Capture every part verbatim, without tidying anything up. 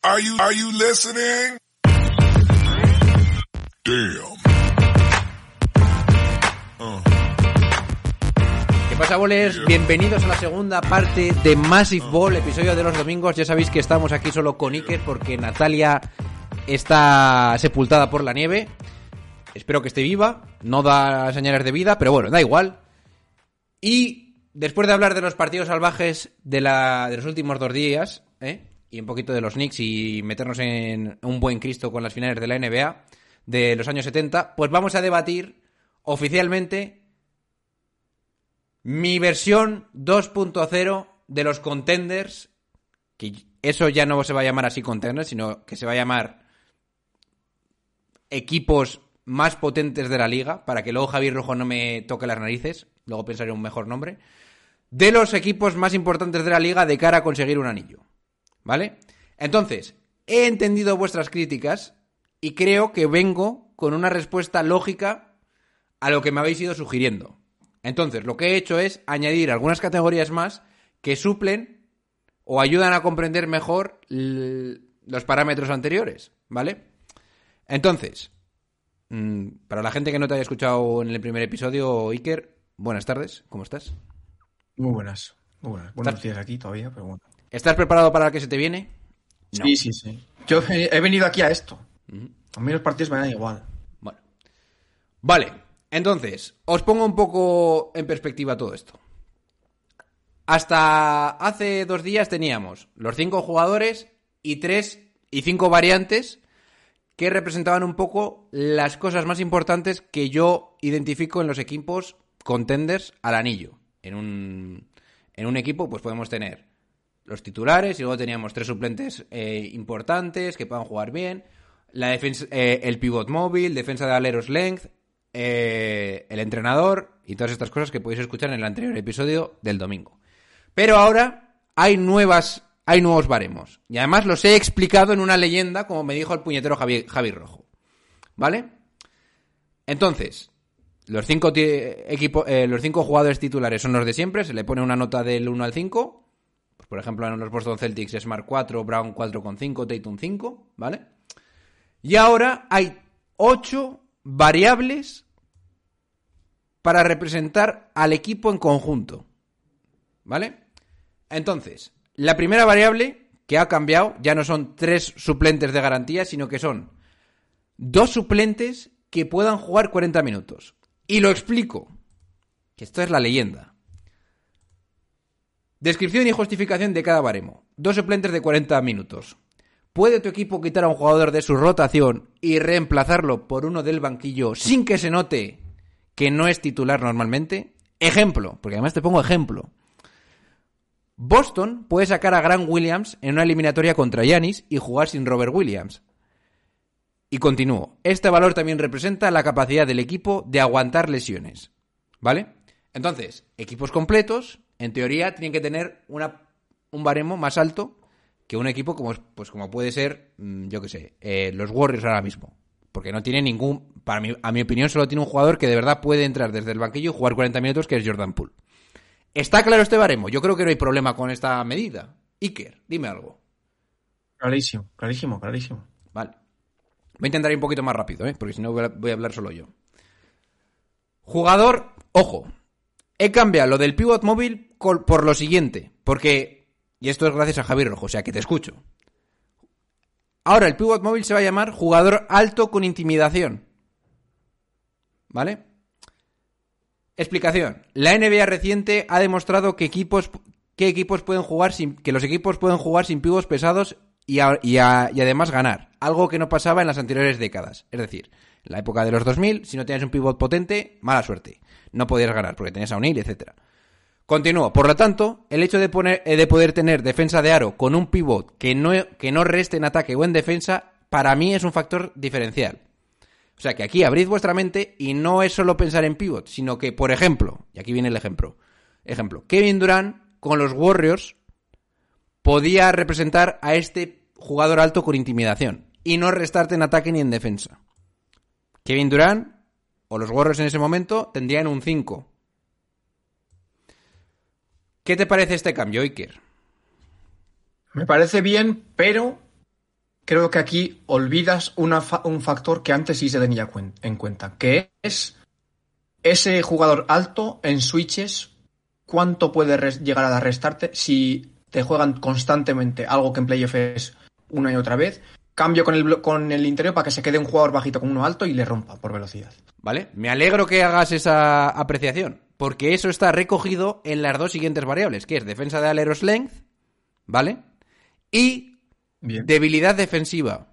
Are you, are you listening? Damn. Uh. ¿Qué pasa, bolers? Yeah. Bienvenidos a la segunda parte de Massive Ball, episodio de los domingos. Ya sabéis que estamos aquí solo con Iker porque Natalia está sepultada por la nieve. Espero que esté viva, no da señales de vida, pero bueno, da igual. Y después de hablar de los partidos salvajes de, la, de los últimos dos días, ¿eh? y un poquito de los Knicks y meternos en un buen Cristo con las finales de la N B A de los años setenta, pues vamos a debatir oficialmente mi versión dos punto cero de los contenders, que eso ya no se va a llamar así contenders, sino que se va a llamar equipos más potentes de la liga, para que luego Javier Rojo no me toque las narices, luego pensaré un mejor nombre, de los equipos más importantes de la liga de cara a conseguir un anillo, ¿vale? Entonces, he entendido vuestras críticas y creo que vengo con una respuesta lógica a lo que me habéis ido sugiriendo. Entonces, lo que he hecho es añadir algunas categorías más que suplen o ayudan a comprender mejor l- los parámetros anteriores, ¿vale? Entonces, mmm, para la gente que no te haya escuchado en el primer episodio, Iker, buenas tardes, ¿cómo estás? Muy buenas, muy buenas. Buenos días aquí todavía, pero bueno. ¿Estás preparado para lo que se te viene? No. Sí, sí, sí. Yo he venido aquí a esto. Uh-huh. A mí los partidos me dan igual. Bueno. Vale, entonces, os pongo un poco en perspectiva todo esto. Hasta hace dos días teníamos los cinco jugadores y tres y cinco variantes que representaban un poco las cosas más importantes que yo identifico en los equipos contenders al anillo. En un, en un equipo pues podemos tener los titulares y luego teníamos tres suplentes eh, importantes que puedan jugar bien, la defensa, eh, el pivot móvil, defensa de aleros length, eh, el entrenador y todas estas cosas que podéis escuchar en el anterior episodio del domingo. Pero ahora hay nuevas, hay nuevos baremos y además los he explicado en una leyenda, como me dijo el puñetero Javi, Javi Rojo, ¿vale? Entonces, los cinco, t- equipo, eh, los cinco jugadores titulares son los de siempre, se le pone una nota del uno al cinco. Por ejemplo, en los Boston Celtics, Smart cuatro, Brown cuatro coma cinco, Tatum cinco, ¿vale? Y ahora hay ocho variables para representar al equipo en conjunto, ¿vale? Entonces, la primera variable que ha cambiado ya no son tres suplentes de garantía, sino que son dos suplentes que puedan jugar cuarenta minutos. Y lo explico, que esto es la leyenda. Descripción y justificación de cada baremo. Dos suplentes de cuarenta minutos. ¿Puede tu equipo quitar a un jugador de su rotación y reemplazarlo por uno del banquillo sin que se note que no es titular normalmente? Ejemplo, porque además te pongo ejemplo. Boston puede sacar a Grant Williams en una eliminatoria contra Giannis y jugar sin Robert Williams. Y continúo. Este valor también representa la capacidad del equipo de aguantar lesiones, ¿vale? Entonces, equipos completos, en teoría, tienen que tener una, un baremo más alto que un equipo como, pues como puede ser, yo qué sé, eh, los Warriors ahora mismo. Porque no tiene ningún, para mí, a mi opinión, solo tiene un jugador que de verdad puede entrar desde el banquillo y jugar cuarenta minutos, que es Jordan Poole. ¿Está claro este baremo? Yo creo que no hay problema con esta medida. Iker, dime algo. Clarísimo, clarísimo, clarísimo. Vale. Voy a intentar ir un poquito más rápido, ¿eh? Porque si no voy a hablar solo yo. Jugador, ojo. He cambiado lo del pivot móvil por lo siguiente, porque, y esto es gracias a Javier Rojo, o sea que te escucho. Ahora el pivot móvil se va a llamar jugador alto con intimidación, ¿vale? Explicación. La N B A reciente ha demostrado que equipos, que equipos pueden jugar sin, que los equipos pueden jugar sin pivots pesados y, a, y, a, y además ganar, algo que no pasaba en las anteriores décadas. Es decir, en la época de los dos mil, si no tenías un pivot potente, mala suerte. No podías ganar porque tenías a O'Neal, etcétera. Continúo. Por lo tanto, el hecho de, poner, de poder tener defensa de aro con un pivot que no, que no reste en ataque o en defensa, para mí es un factor diferencial. O sea que aquí abrid vuestra mente y no es solo pensar en pivot, sino que, por ejemplo, y aquí viene el ejemplo, ejemplo, Kevin Durant con los Warriors podía representar a este jugador alto con intimidación y no restarte en ataque ni en defensa. Kevin Durant o los Warriors en ese momento tendrían un cinco. ¿Qué te parece este cambio, Iker? Me parece bien, pero creo que aquí olvidas una fa- un factor que antes sí se tenía cuen- en cuenta, que es ese jugador alto en switches, cuánto puede res- llegar a restarte si te juegan constantemente algo que en playoff es una y otra vez. Cambio con el, blo- con el interior para que se quede un jugador bajito con uno alto y le rompa por velocidad. ¿Vale? Me alegro que hagas esa apreciación, porque eso está recogido en las dos siguientes variables, que es defensa de aleros length, ¿vale? Y Bien. debilidad defensiva.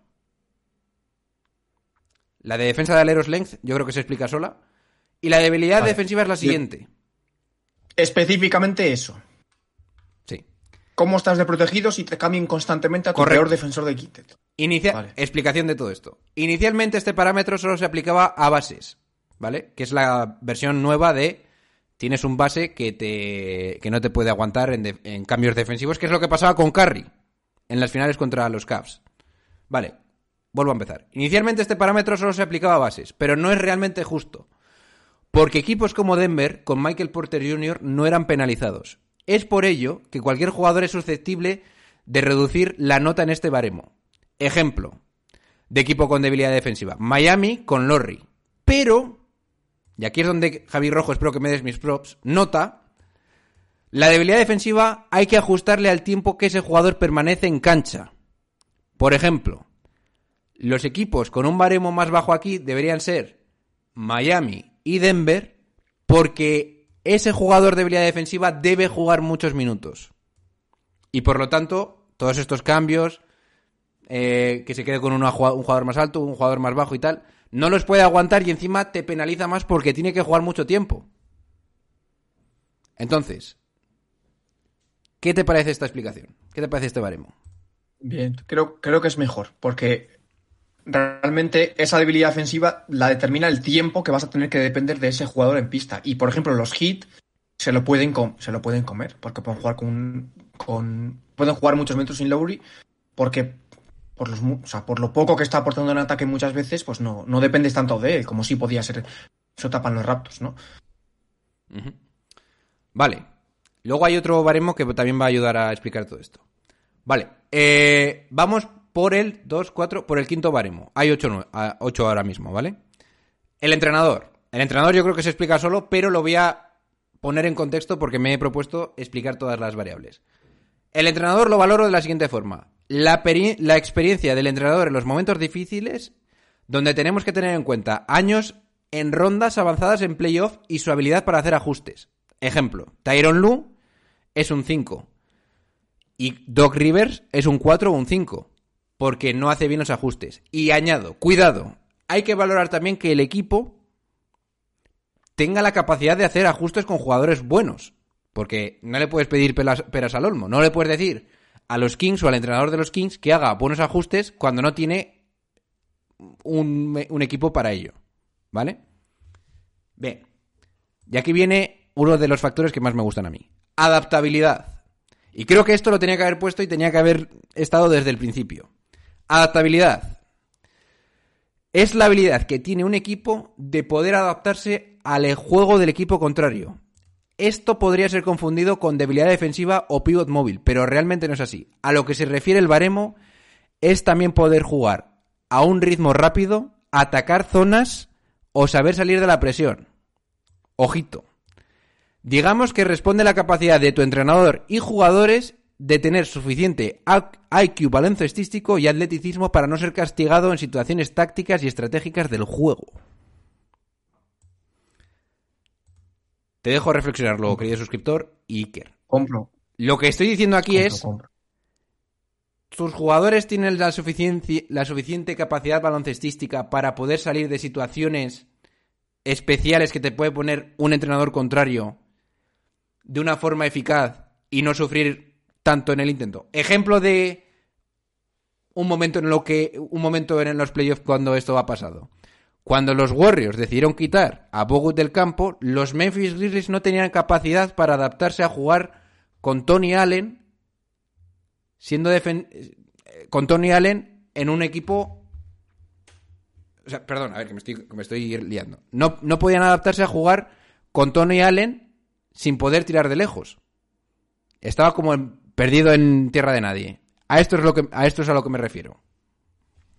La de defensa de aleros length yo creo que se explica sola. Y la debilidad Vale. defensiva es la Bien. siguiente. Específicamente eso. Sí. ¿Cómo estás de protegido si te cambian constantemente a tu Correcto. peor defensor de Gifted? Inicia- Vale. Explicación de todo esto. Inicialmente este parámetro solo se aplicaba a bases, ¿vale? Que es la versión nueva de tienes un base que te que no te puede aguantar en, de- en cambios defensivos, que es lo que pasaba con Curry en las finales contra los Cavs. Vale, vuelvo a empezar. Inicialmente este parámetro solo se aplicaba a bases, pero no es realmente justo. Porque equipos como Denver, con Michael Porter junior, no eran penalizados. Es por ello que cualquier jugador es susceptible de reducir la nota en este baremo. Ejemplo de equipo con debilidad defensiva. Miami con Lowry. Pero, y aquí es donde, Javi Rojo, espero que me des mis props, nota, la debilidad defensiva hay que ajustarle al tiempo que ese jugador permanece en cancha. Por ejemplo, los equipos con un baremo más bajo aquí deberían ser Miami y Denver, porque ese jugador de debilidad defensiva debe jugar muchos minutos. Y por lo tanto, todos estos cambios, eh, que se quede con una, un jugador más alto, un jugador más bajo y tal, no los puede aguantar y encima te penaliza más porque tiene que jugar mucho tiempo. Entonces, ¿qué te parece esta explicación? ¿Qué te parece este baremo? Bien, creo, creo que es mejor, porque realmente esa debilidad defensiva la determina el tiempo que vas a tener que depender de ese jugador en pista. Y por ejemplo, los Heat se lo pueden com- se lo pueden comer, porque pueden jugar con, con pueden jugar muchos minutos sin Lowry, porque por los mu- o sea, por lo poco que está aportando en ataque muchas veces, pues no, no dependes tanto de él, como sí podía ser. Eso tapan los Raptors, ¿no? Uh-huh. Vale. Luego hay otro baremo que también va a ayudar a explicar todo esto. Vale. Eh, vamos por el dos, cuatro, por el quinto baremo. Hay ocho ahora mismo, ¿vale? El entrenador. El entrenador yo creo que se explica solo, pero lo voy a poner en contexto porque me he propuesto explicar todas las variables. El entrenador lo valoro de la siguiente forma. La, peri- la experiencia del entrenador en los momentos difíciles, donde tenemos que tener en cuenta años en rondas avanzadas en playoff y su habilidad para hacer ajustes. Ejemplo, Tyronn Lue es un cinco y Doc Rivers es un cuatro o un cinco, porque no hace bien los ajustes. Y añado, cuidado, hay que valorar también que el equipo tenga la capacidad de hacer ajustes con jugadores buenos, porque no le puedes pedir pelas, peras al olmo, no le puedes decir a los Kings o al entrenador de los Kings que haga buenos ajustes cuando no tiene un, un equipo para ello, ¿vale? Bien, y aquí viene uno de los factores que más me gustan a mí. Adaptabilidad. Y creo que esto lo tenía que haber puesto y tenía que haber estado desde el principio. Adaptabilidad. Es la habilidad que tiene un equipo de poder adaptarse al juego del equipo contrario. Esto podría ser confundido con debilidad defensiva o pivot móvil, pero realmente no es así. A lo que se refiere el baremo es también poder jugar a un ritmo rápido, atacar zonas o saber salir de la presión. Ojito. Digamos que responde a la capacidad de tu entrenador y jugadores de tener suficiente I Q baloncestístico y atleticismo para no ser castigado en situaciones tácticas y estratégicas del juego. Te dejo reflexionarlo, querido suscriptor y Iker. Compro. Lo que estoy diciendo aquí compro, es... compro. ¿Tus jugadores tienen la suficiente, la suficiente capacidad baloncestística para poder salir de situaciones especiales que te puede poner un entrenador contrario de una forma eficaz y no sufrir tanto en el intento? Ejemplo de un momento en lo que un momento en los playoffs cuando esto ha pasado. Cuando los Warriors decidieron quitar a Bogut del campo, los Memphis Grizzlies no tenían capacidad para adaptarse a jugar con Tony Allen, siendo defen- con Tony Allen en un equipo... O sea, perdón, a ver, que me estoy, que me estoy liando. No, no podían adaptarse a jugar con Tony Allen sin poder tirar de lejos. Estaba como en, perdido en tierra de nadie. A esto es lo que, a esto es a lo que me refiero.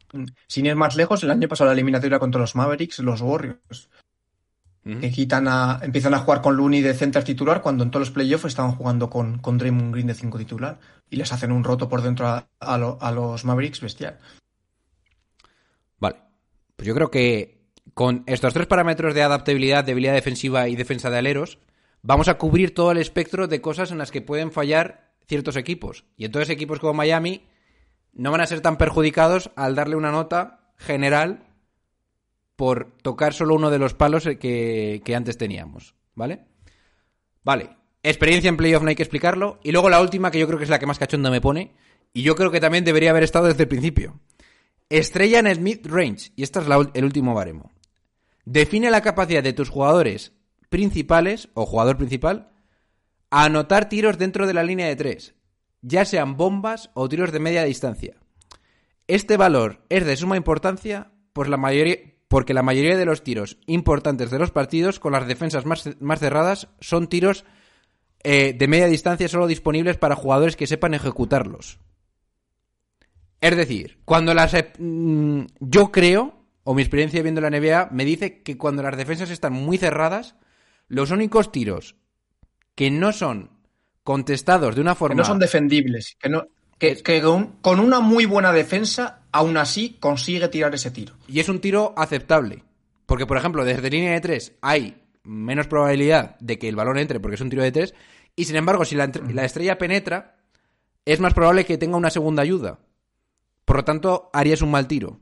Sin ir más lejos, el año pasado la eliminatoria contra los Mavericks, los Warriors, Ujú. que quitan a, empiezan a jugar con Looney de center titular cuando en todos los playoffs estaban jugando con, con Draymond Green de cinco titular y les hacen un roto por dentro a, a, lo- a los Mavericks bestial. Vale. Pues yo creo que con estos tres parámetros de adaptabilidad, debilidad defensiva y defensa de aleros, vamos a cubrir todo el espectro de cosas en las que pueden fallar ciertos equipos. Y entonces equipos como Miami no van a ser tan perjudicados al darle una nota general por tocar solo uno de los palos que, que antes teníamos, ¿vale? Vale, experiencia en playoff no hay que explicarlo. Y luego la última, que yo creo que es la que más cachondo me pone, y yo creo que también debería haber estado desde el principio. Estrella en el mid-range, y este es la, el último baremo. Define la capacidad de tus jugadores principales, o jugador principal, a anotar tiros dentro de la línea de tres, ya sean bombas o tiros de media distancia. Este valor es de suma importancia pues la mayoría, porque la mayoría de los tiros importantes de los partidos con las defensas más, más cerradas son tiros eh, de media distancia solo disponibles para jugadores que sepan ejecutarlos. Es decir, cuando las... Mmm, yo creo, o mi experiencia viendo la N B A, me dice que cuando las defensas están muy cerradas, los únicos tiros que no son contestados de una forma... Que no son defendibles, que no... Que, que con, con una muy buena defensa, aún así consigue tirar ese tiro. Y es un tiro aceptable. Porque, por ejemplo, desde línea de tres hay menos probabilidad de que el balón entre porque es un tiro de tres. Y, sin embargo, si la, la estrella penetra, es más probable que tenga una segunda ayuda. Por lo tanto, harías un mal tiro.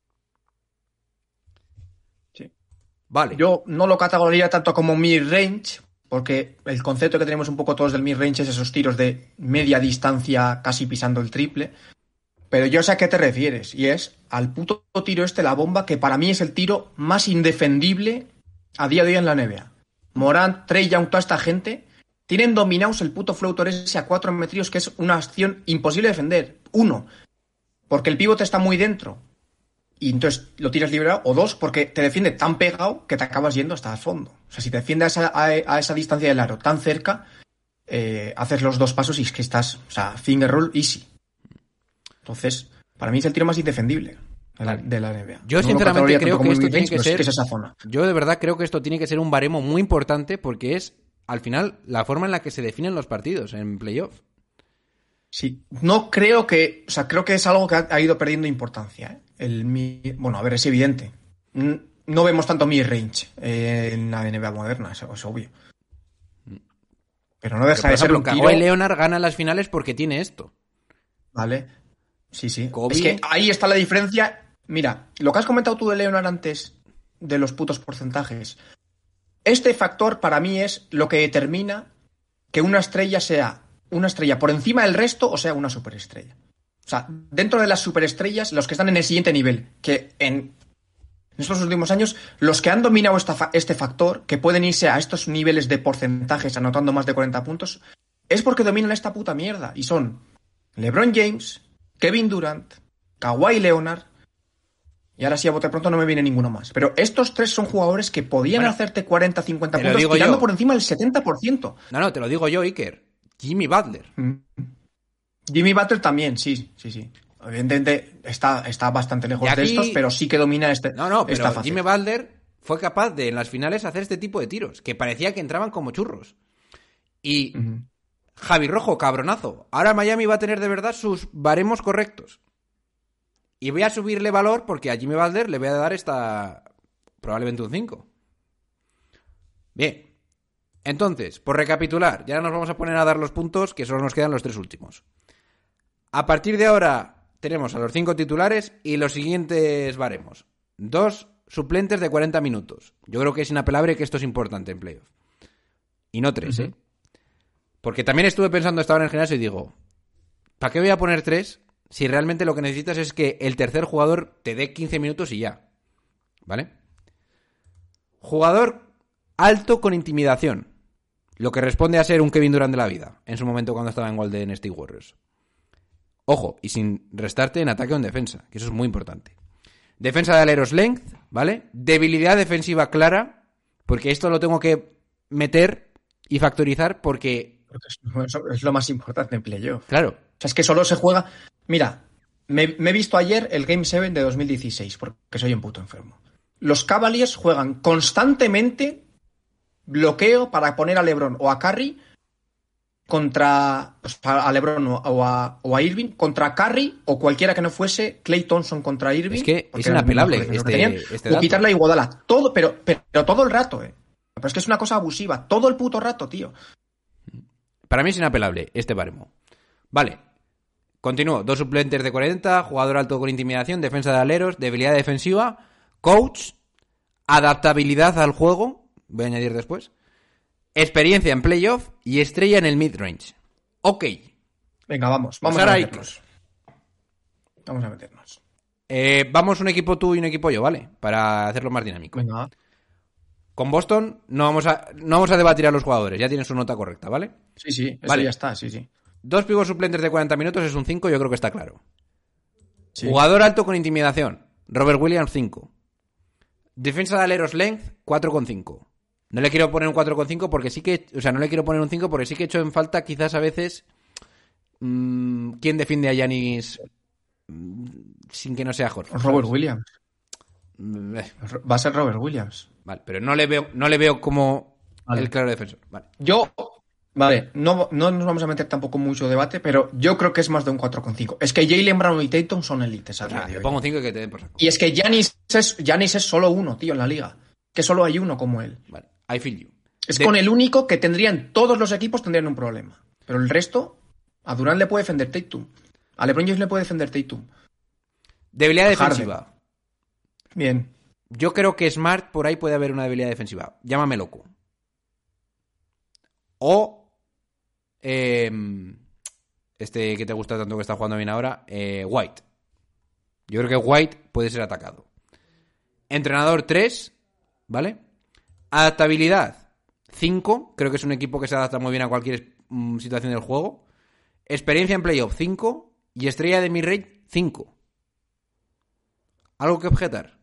Sí. Vale. Yo no lo categorizaría tanto como mid-range, porque el concepto que tenemos un poco todos del mid-range es esos tiros de media distancia casi pisando el triple. Pero yo sé a qué te refieres, y es al puto tiro este, la bomba, que para mí es el tiro más indefendible a día de hoy en la N B A. Morant, Trey Young, toda esta gente tienen dominados el puto floater ese a cuatro metros, que es una acción imposible de defender. Uno, porque el pivote está muy dentro y entonces lo tiras liberado, o dos, porque te defiende tan pegado que te acabas yendo hasta el fondo. O sea, si te defiende a esa, a, a esa distancia del aro tan cerca, eh, haces los dos pasos y es que estás, o sea, finger roll easy. Entonces, para mí es el tiro más indefendible de la, de la N B A. Yo no sinceramente creo que esto tiene que ser... Que es esa zona. Yo de verdad creo que esto tiene que ser un baremo muy importante porque es, al final, la forma en la que se definen los partidos en playoff. Sí, no creo que... O sea, creo que es algo que ha, ha ido perdiendo importancia, ¿eh? El, bueno, a ver, es evidente. No vemos tanto mid-range eh, en la N B A moderna, eso es obvio. Pero no deja Pero, por de ser ejemplo, un tiro... Kawhi Leonard gana las finales porque tiene esto. Vale. Sí, sí. Kobe... Es que ahí está la diferencia. Mira, lo que has comentado tú de Leonard antes, de los putos porcentajes. Este factor para mí es lo que determina que una estrella sea una estrella por encima del resto o sea una superestrella. O sea, dentro de las superestrellas, los que están en el siguiente nivel, que en estos últimos años, los que han dominado esta, este factor, que pueden irse a estos niveles de porcentajes anotando más de cuarenta puntos, es porque dominan esta puta mierda. Y son LeBron James, Kevin Durant, Kawhi Leonard, y ahora sí a bote pronto no me viene ninguno más. Pero estos tres son jugadores que podían bueno, hacerte cuarenta, cincuenta puntos tirando yo. por encima del setenta por ciento. No, no, te lo digo yo, Iker. Jimmy Butler. Mm. Jimmy Butler también, sí, sí, sí. Evidentemente está, está bastante lejos aquí, de estos, pero sí que domina este. No, no, pero Jimmy Butler fue capaz de en las finales hacer este tipo de tiros, que parecía que entraban como churros. Y uh-huh. Javi Rojo, cabronazo. Ahora Miami va a tener de verdad sus baremos correctos. Y voy a subirle valor porque a Jimmy Butler le voy a dar esta... probablemente un cinco. Bien. Entonces, por recapitular, ya nos vamos a poner a dar los puntos, que solo nos quedan los tres últimos. A partir de ahora tenemos a los cinco titulares y los siguientes baremos. Dos suplentes de cuarenta minutos. Yo creo que es inapelable que esto es importante en playoff. Y no tres, uh-huh. ¿eh? Porque también estuve pensando esta hora en el gimnasio y digo, ¿para qué voy a poner tres si realmente lo que necesitas es que el tercer jugador te dé quince minutos y ya? ¿Vale? Jugador alto con intimidación. Lo que responde a ser un Kevin Durant de la vida, en su momento cuando estaba en Golden State Warriors. Ojo, y sin restarte en ataque o en defensa, que eso es muy importante. Defensa de aleros length, ¿vale? Debilidad defensiva clara, porque esto lo tengo que meter y factorizar porque... porque es, es lo más importante en playoff. Claro. O sea, es que solo se juega... Mira, me, me he visto ayer el Game siete de dos mil dieciséis, porque soy un puto enfermo. Los Cavaliers juegan constantemente bloqueo para poner a LeBron o a Curry contra pues, a LeBron o a, o a Irving, contra Curry o cualquiera que no fuese Klay Thompson contra Irving. Es que es inapelable este, tenían, este o quitarle a Iguodala. Todo, pero, pero, pero todo el rato, eh. Pero es que es una cosa abusiva. Todo el puto rato, tío. Para mí es inapelable este baremo. Vale. Continúo. Dos suplentes de cuarenta, jugador alto con intimidación, defensa de aleros, debilidad defensiva, coach, adaptabilidad al juego, voy a añadir después, experiencia en playoff y estrella en el mid-range. Ok. Venga, vamos. Vamos Pasar a ahí. meternos. Vamos a meternos. Eh, vamos un equipo tú y un equipo yo, ¿vale? Para hacerlo más dinámico. Venga. Con Boston no vamos a no vamos a debatir a los jugadores, ya tienen su nota correcta, ¿vale? Sí, sí, eso vale. Ya está, sí, sí. Dos pivos suplentes de cuarenta minutos es un cinco, yo creo que está claro. Sí. Jugador alto con intimidación, Robert Williams, cinco. Defensa de aleros length, cuatro coma cinco. No le quiero poner un cuatro coma cinco porque sí que... O sea, no le quiero poner un cinco porque sí que he hecho en falta quizás a veces... Mmm, ¿quién defiende a Giannis mmm, sin que no sea Horford? Robert Williams. Mm, eh. Va a ser Robert Williams. Vale, pero no le veo, no le veo como vale. el claro defensor. Vale. Yo... Vale, no, no nos vamos a meter tampoco mucho debate, pero yo creo que es más de un cuatro coma cinco. Es que Jaylen Brown y Tatum son élites. O sea, le pongo un cinco y que te den por saco. Y es que Giannis es, Giannis es solo uno, tío, en la liga. Que solo hay uno como él. Vale, I feel you. Es de... con el único que tendrían, todos los equipos tendrían un problema. Pero el resto, a Durant le puede defender Tatum. A LeBron James le puede defender Tatum. Debilidad a defensiva. Harden. Bien. Yo creo que Smart por ahí puede haber una debilidad defensiva. Llámame loco. O... Eh, este que te gusta tanto que está jugando bien ahora, eh, White. Yo creo que White puede ser atacado. Entrenador tres, ¿vale? Adaptabilidad cinco, creo que es un equipo que se adapta muy bien a cualquier mm, situación del juego. Experiencia en playoff cinco y estrella de midrange cinco. ¿Algo que objetar?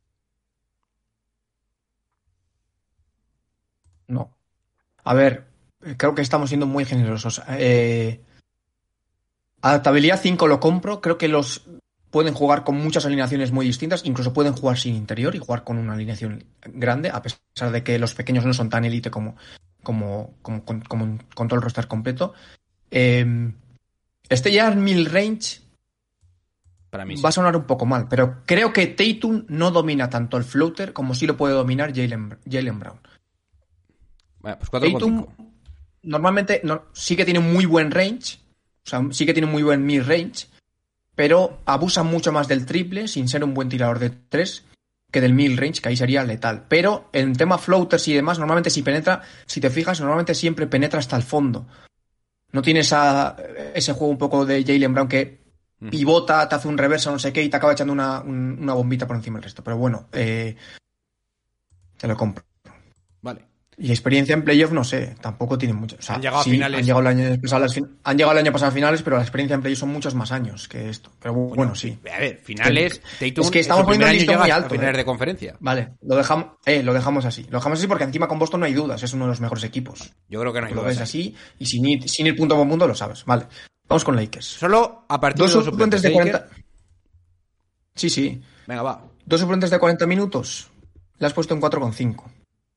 No. A ver, creo que estamos siendo muy generosos. Eh, adaptabilidad cinco lo compro. Creo que los pueden jugar con muchas alineaciones muy distintas. Incluso pueden jugar sin interior y jugar con una alineación grande, a pesar de que los pequeños no son tan élite como, como, como, como, como con todo el roster completo. Eh, este ya mil range Para mí sí. Va a sonar un poco mal, pero creo que Tatum no domina tanto el floater como sí lo puede dominar Jaylen, Jaylen Brown. Bueno, pues cuatro coma cinco. Tatum normalmente no, sí que tiene muy buen range, o sea, sí que tiene muy buen mid-range, pero abusa mucho más del triple, sin ser un buen tirador de tres, que del mid-range, que ahí sería letal. Pero en tema floaters y demás, normalmente si penetra, si te fijas, normalmente siempre penetra hasta el fondo. No tiene esa, ese juego un poco de Jaylen Brown que pivota, te hace un reverso, no sé qué, y te acaba echando una, un, una bombita por encima del resto. Pero bueno, eh, te lo compro. Vale. Y experiencia en playoff, no sé, tampoco tiene mucho. O sea, han llegado sí, a finales. Han llegado, el año pasado a las, han llegado el año pasado a finales, pero la experiencia en playoff son muchos más años que esto. Pero bueno, bueno sí. A ver, finales. Tatum, es que estamos poniendo el listón muy alto. A finales eh. de conferencia. Vale, lo dejamos, eh, lo dejamos así. Lo dejamos así porque encima con Boston no hay dudas, es uno de los mejores equipos. Yo creo que no hay lo dudas. ves así y sin ir, sin ir punto por punto lo sabes. Vale, vamos con Lakers. Solo a partir Dos de los suplentes de Lakers. cuarenta. Sí, sí. Venga, va. Dos suplentes de cuarenta minutos. Le has puesto en cuatro coma cinco.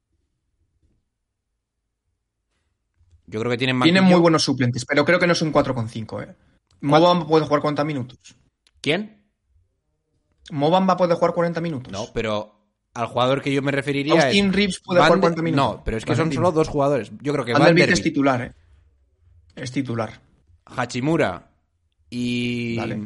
Yo creo que tienen Tienen banquillo. muy buenos suplentes, pero creo que no son cuatro coma cinco, ¿eh? Mobamba puede jugar cuarenta minutos. ¿Quién? Mobamba puede jugar cuarenta minutos. No, pero al jugador que yo me referiría Austin es... Reeves puede Van jugar de- cuarenta minutos. No, pero es que Vale, son dime. solo dos jugadores. Yo creo que Vanderbilt Vanderbilt, es titular, ¿eh? Es titular. Hachimura y... Vale.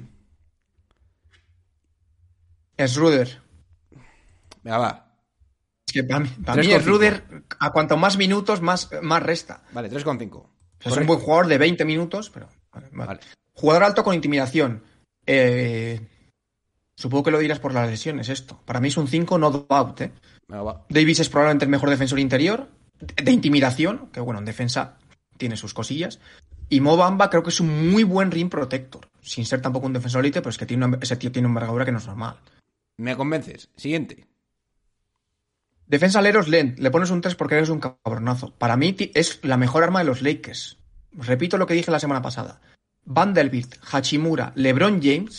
Es Ruder. Venga, va. Es que para mí, para Tres mí con es cinco. Ruder, a cuanto más minutos, más, más resta. Vale, tres coma cinco. O sea, es un buen jugador de veinte minutos, pero... Vale, vale. Vale. Jugador alto con intimidación. Eh, supongo que lo dirás por las lesiones esto. Para mí es un cinco no doubt, ¿eh? Venga, va. Davis es probablemente el mejor defensor interior. De, de intimidación, que bueno, en defensa tiene sus cosillas. Y Mo Bamba creo que es un muy buen rim protector. Sin ser tampoco un defensor elite, pero es que tiene una, ese tío tiene una envergadura que no es normal. Me convences. Siguiente. Defensa aleros lent. Le pones un tres porque eres un cabronazo. Para mí ti- es la mejor arma de los Lakers. Repito lo que dije la semana pasada. Vanderbilt, Hachimura, LeBron James.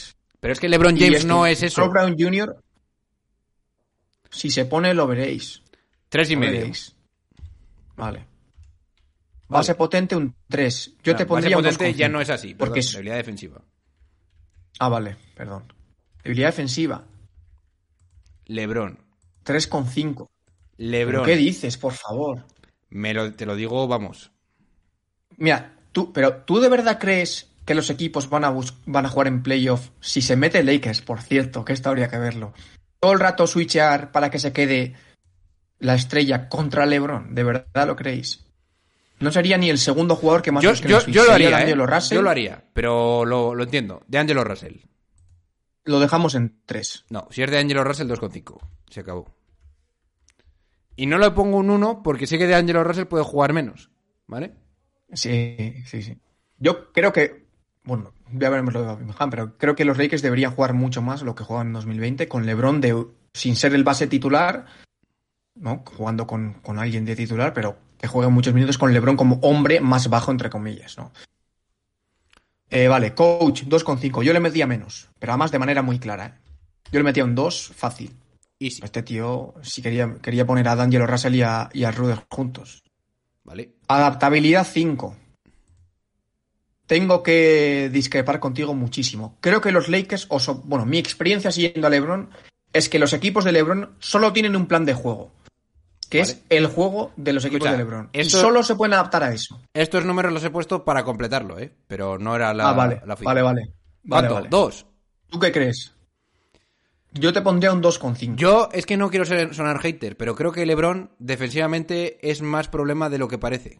Pero es que LeBron Y James es que no es eso. Rob Brown junior, si se pone, lo veréis. Tres y Lo medio. veréis. Vale. Base Vale. potente, un tres. Yo No, te pondría base un potente dos coma cinco. ya no es así, Porque porque es... debilidad defensiva. Ah, vale, perdón. Debilidad defensiva, LeBron. tres coma cinco. ¿Pero LeBron. qué dices, por favor? Me lo, te lo digo, vamos. Mira, tú, pero ¿tú de verdad crees que los equipos van a, bus- van a jugar en playoff si se mete Lakers, por cierto, que esto habría que verlo? Todo el rato switchear para que se quede la estrella contra LeBron, ¿de verdad lo creéis? No sería ni el segundo jugador que más Yo, busque en yo, el switch. yo lo Sería haría, ¿eh? D'Angelo Russell. Yo lo haría, pero lo, lo entiendo. De Angelo Russell. Lo dejamos en tres. No, si es de Angelo Russell, dos coma cinco. Se acabó. Y no le pongo un uno porque sé que de Angelo Russell puede jugar menos. ¿Vale? Sí, sí, sí. Yo creo que, bueno, ya veremos lo de Birmingham, pero creo que los Lakers deberían jugar mucho más lo que juegan en dos mil veinte, con LeBron de, sin ser el base titular, ¿no? Jugando con, con alguien de titular, pero que juegue muchos minutos con LeBron como hombre más bajo, entre comillas, ¿no? Eh, vale, coach, dos coma cinco. Yo le metía menos, pero además de manera muy clara, ¿eh? Yo le metía un dos fácil. Easy. Este tío sí quería, quería poner a D'Angelo Russell y a, y a Ruder juntos. ¿Vale? Adaptabilidad cinco. Tengo que discrepar contigo muchísimo. Creo que los Lakers, o so, bueno, mi experiencia siguiendo a LeBron es que los equipos de LeBron solo tienen un plan de juego, que Vale. es el juego de los equipos Escucha, de LeBron. esto- Y solo se pueden adaptar a eso. Estos números los he puesto para completarlo, ¿eh? Pero no era la, ah, vale, la oficina. vale, vale. Vale, ¿Cuánto? vale. Dos. ¿Tú qué crees? Yo te pondría un dos coma cinco. Yo es que no quiero ser, sonar hater, pero creo que LeBron defensivamente es más problema de lo que parece.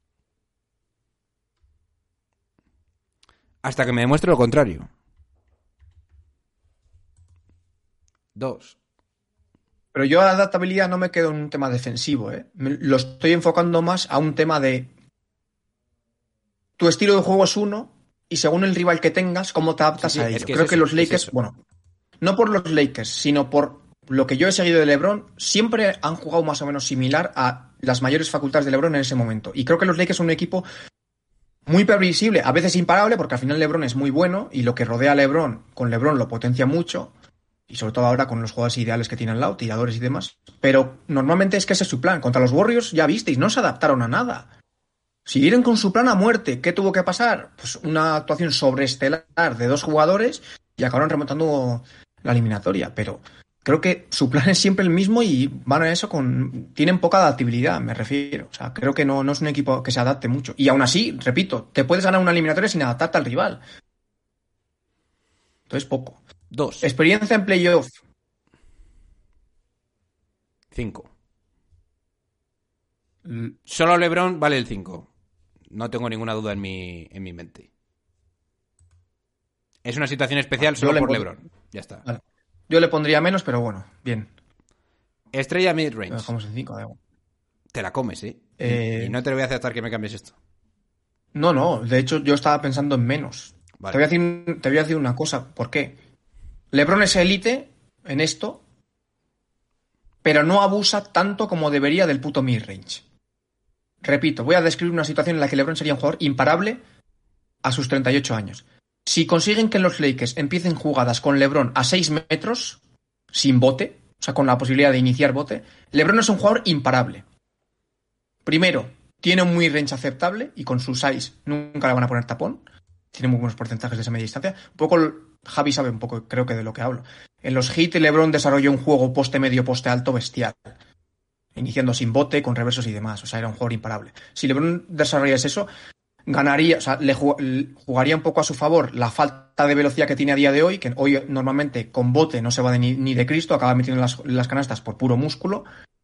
Hasta que me demuestre lo contrario. Dos. Pero yo a adaptabilidad no me quedo en un tema defensivo, ¿eh? Me- lo estoy enfocando más a un tema de tu estilo de juego es uno y según el rival que tengas, cómo te adaptas Sí, sí, a ello. es que Creo es que eso, los es Lakers, eso. bueno, no por los Lakers, sino por lo que yo he seguido de LeBron, siempre han jugado más o menos similar a las mayores facultades de LeBron en ese momento. Y creo que los Lakers son un equipo muy previsible, a veces imparable, porque al final LeBron es muy bueno y lo que rodea a LeBron con LeBron lo potencia mucho. Y sobre todo ahora con los jugadores ideales que tiene al lado, tiradores y demás. Pero normalmente es que ese es su plan. Contra los Warriors, ya visteis, no se adaptaron a nada. Siguieron con su plan a muerte. ¿Qué tuvo que pasar? Pues una actuación sobreestelar de dos jugadores y acabaron remontando la eliminatoria. Pero creo que su plan es siempre el mismo y van a eso con... Tienen poca adaptabilidad, me refiero. O sea, creo que no, no es un equipo que se adapte mucho. Y aún así, repito, te puedes ganar una eliminatoria sin adaptarte al rival. Entonces, poco. Dos. Experiencia en playoff. Cinco. Solo LeBron vale el cinco. No tengo ninguna duda en mi, en mi mente. Es una situación especial Yo solo le por pon- LeBron. Ya está. Vale. Yo le pondría menos, pero bueno, bien. Estrella Lo mid-range. dejamos en cinco, da igual. Te la comes, ¿eh? Eh, Y no te lo voy a aceptar que me cambies esto. No, no, de hecho yo estaba pensando en menos. Vale. Te voy a decir, te voy a decir una cosa, ¿por qué? LeBron es élite en esto, pero no abusa tanto como debería del puto mid-range. Repito, voy a describir una situación en la que LeBron sería un jugador imparable a sus treinta y ocho años. Si consiguen que los Lakers empiecen jugadas con LeBron a seis metros, sin bote, o sea, con la posibilidad de iniciar bote, LeBron es un jugador imparable. Primero, tiene un mid-range aceptable y con su size nunca le van a poner tapón. Tiene muy buenos porcentajes de esa media distancia. Un poco, Javi sabe un poco, creo que de lo que hablo. En los Heat, LeBron desarrolló un juego poste medio, poste alto bestial. Iniciando sin bote, con reversos y demás. O sea, era un jugador imparable. Si LeBron desarrollase eso, ganaría, o sea, le jugaría un poco a su favor la falta de velocidad que tiene a día de hoy, que hoy normalmente con bote no se va de ni, ni de Cristo, acaba metiendo las, las canastas por puro músculo.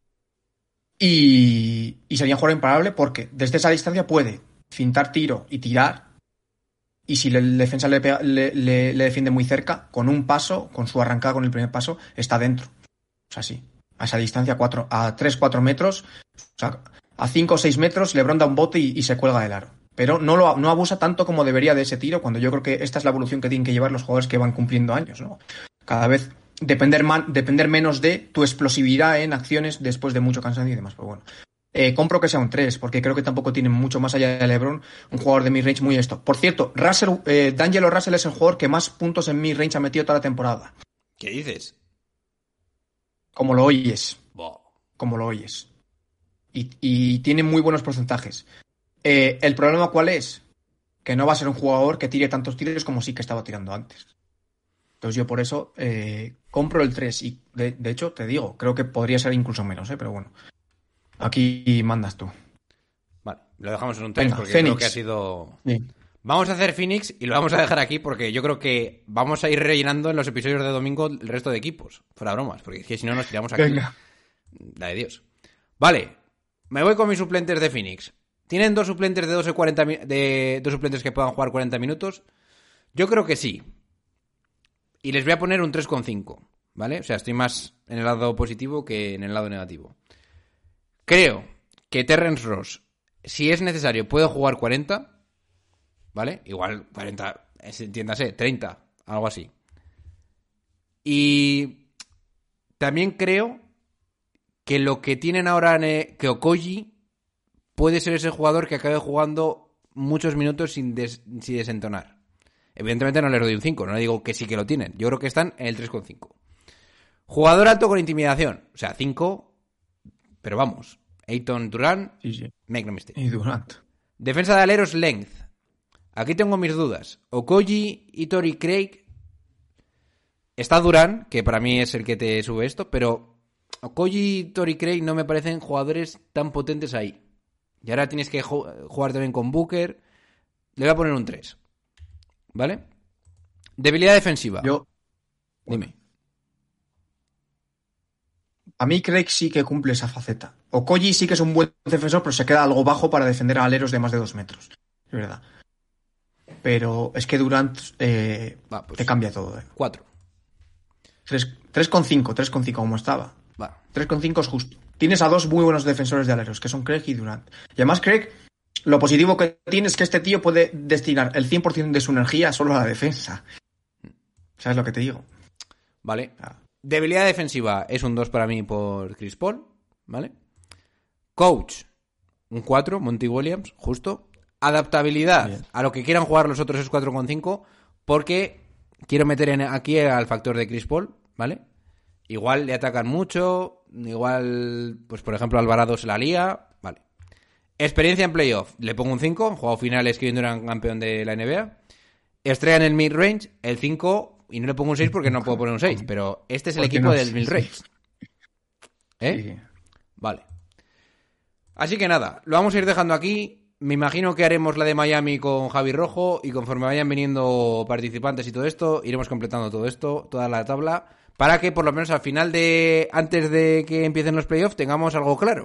Y, y sería un jugador imparable porque desde esa distancia puede fintar tiro y tirar. Y si el defensa le, pega, le, le, le defiende muy cerca, con un paso, con su arrancada con el primer paso, está dentro. O sea, sí. A esa distancia, cuatro, a tres cuatro metros, o sea, a cinco o seis metros, LeBron da un bote y, y se cuelga del aro. Pero no, lo, no abusa tanto como debería de ese tiro, cuando yo creo que esta es la evolución que tienen que llevar los jugadores que van cumpliendo años, ¿no? Cada vez depender, man, depender menos de tu explosividad en acciones después de mucho cansancio y demás. Pero bueno, eh, compro que sea un tres, porque creo que tampoco tiene mucho más allá de LeBron un jugador de mid-range muy esto. Por cierto, Russell, eh, D'Angelo Russell es el jugador que más puntos en mid-range ha metido toda la temporada. ¿Qué dices? Como lo oyes. Wow. Como lo oyes. Y, y tiene muy buenos porcentajes. Eh, ¿El problema cuál es? Que no va a ser un jugador que tire tantos tiros como sí que estaba tirando antes. Entonces yo por eso eh, compro el tres y de, de hecho te digo, creo que podría ser incluso menos, ¿eh? Pero bueno, aquí mandas tú. Vale, lo dejamos en un tres Venga, porque Phoenix. creo que ha sido... Sí. Vamos a hacer Phoenix y lo vamos a dejar aquí porque yo creo que vamos a ir rellenando en los episodios de domingo el resto de equipos. Fuera bromas, porque es que si no nos tiramos aquí. Venga. La de Dios. Vale, me voy con mis suplentes de Phoenix. ¿Tienen dos suplentes de doce cuarenta mi- de dos suplentes que puedan jugar cuarenta minutos? Yo creo que sí. Y les voy a poner un tres coma cinco, ¿vale? O sea, estoy más en el lado positivo que en el lado negativo. Creo que Terrence Ross, si es necesario, puede jugar cuarenta, ¿vale? Igual cuarenta, entiéndase, treinta, algo así. Y también creo que lo que tienen ahora en eh, que Okogie puede ser ese jugador que acabe jugando muchos minutos sin, des, sin desentonar. Evidentemente no les doy un cinco, no le digo que sí que lo tienen. Yo creo que están en el tres coma cinco. Jugador alto con intimidación, o sea, cinco, pero vamos. Ayton Durant, Sí, sí. make no mistake. Y Durant. Defensa de aleros, length. Aquí tengo mis dudas. Okogie y Torrey Craig. Está Durant, que para mí es el que te sube esto, pero Okogie y Torrey Craig no me parecen jugadores tan potentes ahí. Y ahora tienes que jugar también con Booker. Le voy a poner un tres. ¿Vale? Debilidad defensiva. Yo, Dime. a mí Craig sí que cumple esa faceta. Okogie sí que es un buen defensor, pero se queda algo bajo para defender a aleros de más de dos metros. Es verdad. Pero es que Durant eh, Va, pues, te cambia todo. Eh. cuatro. tres coma cinco, tres coma cinco como estaba. Va. tres coma cinco es justo. Tienes a dos muy buenos defensores de aleros, que son Craig y Durant. Y además Craig, lo positivo que tiene es que este tío puede destinar el cien por ciento de su energía solo a la defensa. ¿Sabes lo que te digo? Vale. Ah. Debilidad defensiva es un dos para mí por Chris Paul. ¿Vale? Coach, un cuatro, Monty Williams, justo. Adaptabilidad Bien. a lo que quieran jugar los otros es cuatro coma cinco, porque quiero meter en aquí al factor de Chris Paul, ¿vale? Igual le atacan mucho, igual, pues por ejemplo, Alvarado se la lía, vale. Experiencia en playoff, le pongo un cinco, en juego finales que era un campeón de la N B A. Estrella en el mid-range, el cinco, y no le pongo un seis porque no puedo poner un seis, pero este es el equipo no? del mid-range. ¿Eh? Sí. Vale. Así que nada, lo vamos a ir dejando aquí. Me imagino que haremos la de Miami con Javi Rojo y conforme vayan viniendo participantes y todo esto, iremos completando todo esto, toda la tabla, para que por lo menos al final de, antes de que empiecen los playoffs, tengamos algo claro.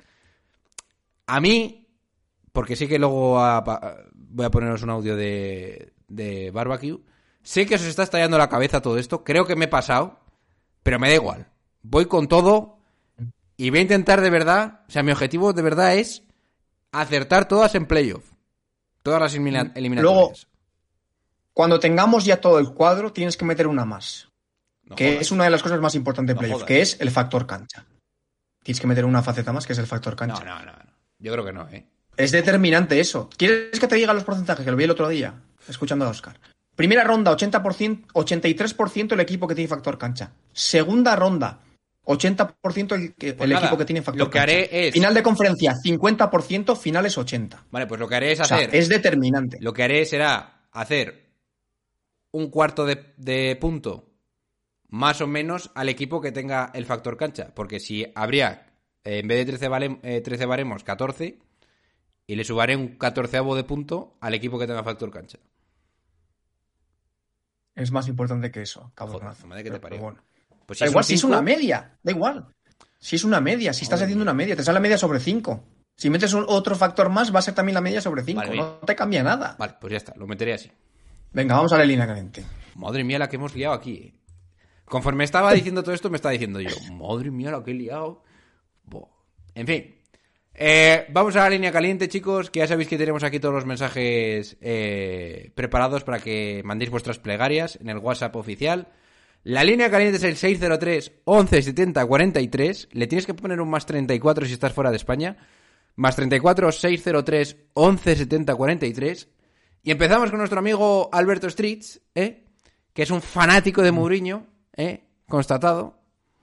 A mí, porque sí que luego a, a, voy a poneros un audio de, de Barbecue, sé que os está estallando la cabeza todo esto, creo que me he pasado, pero me da igual. Voy con todo y voy a intentar de verdad, o sea, mi objetivo de verdad es acertar todas en playoff. Todas las elimina- eliminatorias. Luego, cuando tengamos ya todo el cuadro, tienes que meter una más. No que jodas. es una de las cosas más importantes de No playoff, jodas. que es el factor cancha. Tienes que meter una faceta más, que es el factor cancha. No, no, no, no. Yo creo que no, ¿eh? Es determinante eso. ¿Quieres que te diga los porcentajes? Que lo vi el otro día, escuchando a Oscar. Primera ronda, ochenta por ciento, ochenta y tres por ciento el equipo que tiene factor cancha. Segunda ronda, ochenta por ciento el, que- Pues el nada, equipo que tiene factor lo que cancha. haré es- Final de conferencia, cincuenta por ciento, finales ochenta. Vale, pues lo que haré es O sea, hacer... es determinante. Lo que haré será hacer un cuarto de, de punto más o menos al equipo que tenga el factor cancha. Porque si habría, eh, en vez de trece, vale, eh, trece baremos, catorce, y le subaré un catorceavo de punto al equipo que tenga factor cancha. Es más importante que eso, cabrón. Joder, madre que te Pero parió. bueno. Pues Da son igual, si es cinco- una media, da igual. Si es una media, si estás Madre haciendo mía. una media, te sale la media sobre cinco. Si metes un, otro factor más, va a ser también la media sobre cinco. Vale, bien. No te cambia nada. Vale, pues ya está, lo meteré así. Venga, vamos a la línea caliente. Madre mía la que hemos liado aquí. eh. Conforme estaba diciendo todo esto, me estaba diciendo yo, madre mía la que he liado. Buah. En fin. Eh, vamos a la línea caliente, chicos, que ya sabéis que tenemos aquí todos los mensajes eh, preparados para que mandéis vuestras plegarias en el WhatsApp oficial. La línea caliente es el seis cero tres, once setenta, cuarenta y tres. Le tienes que poner un más treinta y cuatro si estás fuera de España. Más treinta y cuatro, seis cero tres, once setenta, cuarenta y tres. Y empezamos con nuestro amigo Alberto Streets, ¿eh? Que es un fanático de Mourinho, ¿eh? Constatado.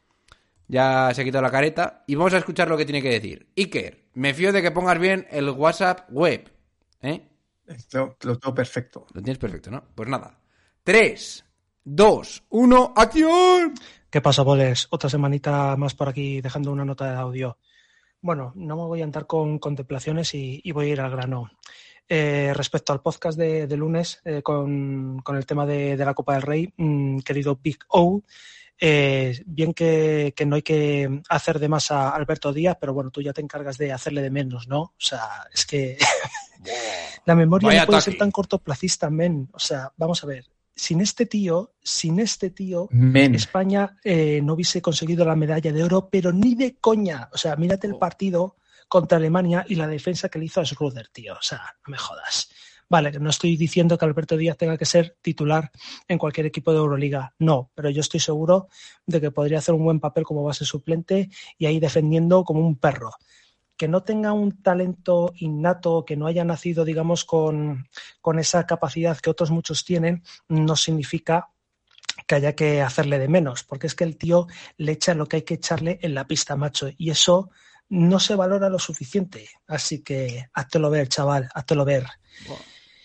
Ya se ha quitado la careta. Y vamos a escuchar lo que tiene que decir. Iker, me fío de que pongas bien el WhatsApp web, ¿eh? Esto lo tengo perfecto. Lo tienes perfecto, ¿no? Pues nada. tres, dos, uno, ¡acción! ¿Qué pasa, boles? Otra semanita más por aquí dejando una nota de audio. Bueno, no me voy a andar con contemplaciones y, y voy a ir al grano. Eh, respecto al podcast de, de lunes eh, con, con el tema de, de la Copa del Rey, mmm, querido Big O, eh, bien que, que no hay que hacer de más a Alberto Díaz, pero bueno, tú ya te encargas de hacerle de menos, ¿no? O sea, es que la memoria Vaya no puede ataque. ser tan cortoplacista, men. O sea, vamos a ver. Sin este tío, sin este tío, Men. España eh, no hubiese conseguido la medalla de oro, pero ni de coña. O sea, mírate el partido contra Alemania y la defensa que le hizo a Schröder, tío. O sea, no me jodas. Vale, no estoy diciendo que Alberto Díaz tenga que ser titular en cualquier equipo de Euroliga. No, pero yo estoy seguro de que podría hacer un buen papel como base suplente y ahí defendiendo como un perro. Que no tenga un talento innato, que no haya nacido, digamos, con, con esa capacidad que otros muchos tienen, no significa que haya que hacerle de menos, porque es que el tío le echa lo que hay que echarle en la pista, macho, y eso no se valora lo suficiente. Así que háztelo ver, chaval, háztelo ver. Wow.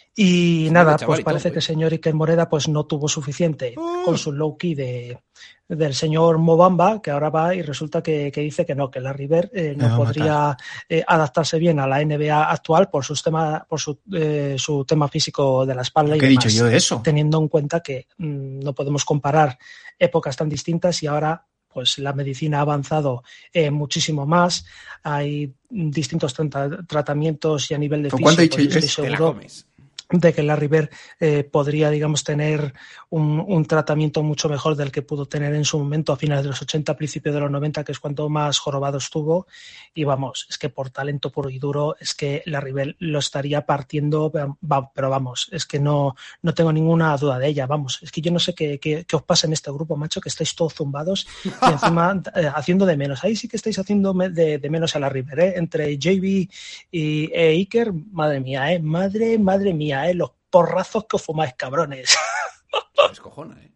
Y Sí, nada, chaval, pues y parece todo, que el ¿eh? señor Iker Moreda pues no tuvo suficiente Uh. con su low key de, del señor Mobamba, que ahora va y resulta que, que dice que no, que Larry Bird eh, Me no va a podría eh, adaptarse bien a la N B A actual por sus tema, por su, eh, su tema físico de la espalda y ¿Qué he demás, dicho yo de eso? teniendo en cuenta que mmm, no podemos comparar épocas tan distintas y ahora pues la medicina ha avanzado eh, muchísimo más, hay distintos tra- tratamientos y a nivel de ¿Cuánto he fisio, dicho pues yo? estoy Te la seguro comes. de que Larry Bird eh, podría, digamos, tener un, un tratamiento mucho mejor del que pudo tener en su momento a finales de los ochenta, principios de los noventa, que es cuando más jorobado estuvo. Y vamos, es que por talento puro y duro, es que Larry Bird lo estaría partiendo, pero vamos, es que no, no tengo ninguna duda de ella, vamos. Es que yo no sé qué, qué, qué os pasa en este grupo, macho, que estáis todos zumbados y encima eh, haciendo de menos. Ahí sí que estáis haciendo de, de menos a Larry Bird, ¿eh? Entre J B y e Iker, madre mía, ¿eh? Madre, madre mía. ¿Eh? Los porrazos que os fumáis, cabrones. Se descojona, ¿eh?